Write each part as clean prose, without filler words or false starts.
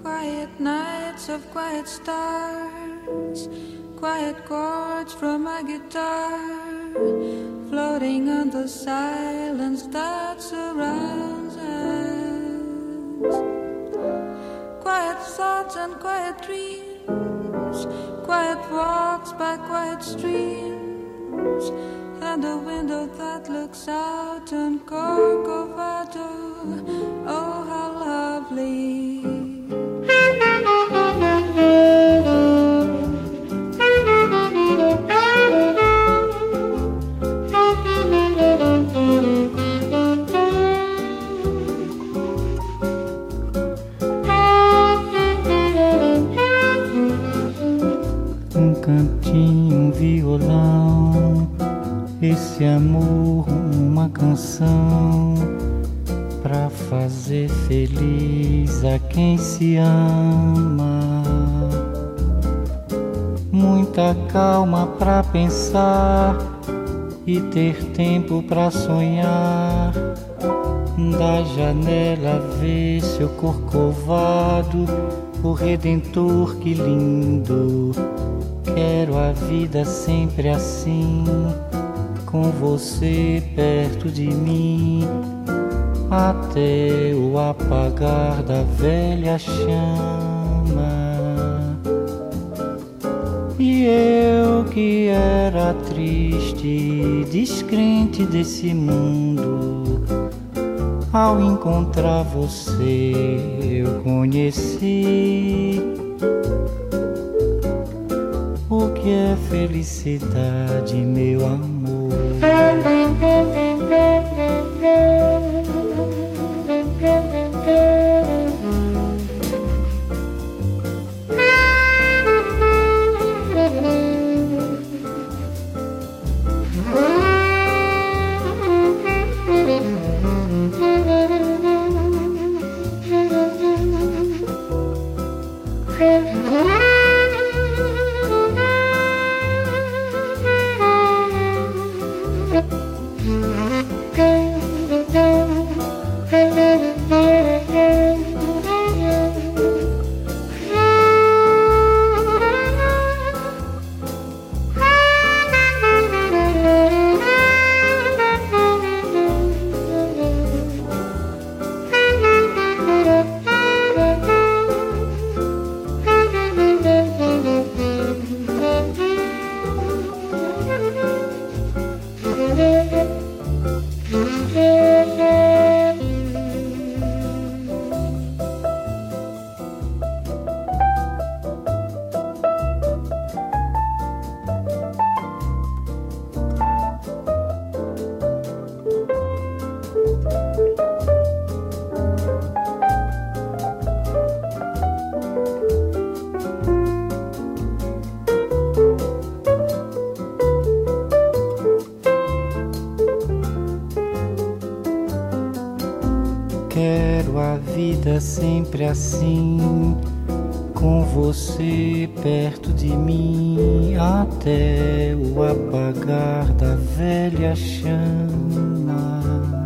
Quiet nights of quiet stars, quiet chords from my guitar, floating on the silence that surrounds us. Quiet thoughts and quiet dreams, quiet walks by quiet streams, and a window that looks out on Corcovado. Oh, how lovely. Um cantinho, um violão, esse amor, uma canção pra fazer feliz a quem se ama. Muita calma pra pensar e ter tempo pra sonhar. Da janela ver seu corcovado, o Redentor, que lindo. Quero a vida sempre assim, com você perto de mim, até o apagar da velha chama. E eu que era triste, descrente desse mundo, ao encontrar você eu conheci o que é felicidade, meu amor. Quero a vida sempre assim, com você perto de mim, até o apagar da velha chama.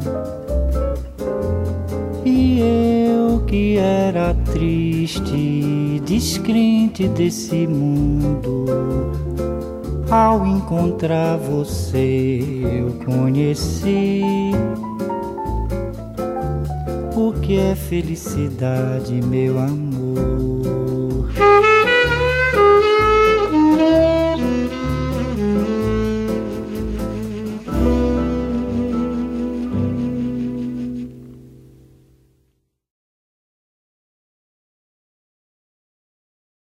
E eu que era triste, descrente desse mundo, ao encontrar você eu conheci o que é felicidade, meu amor.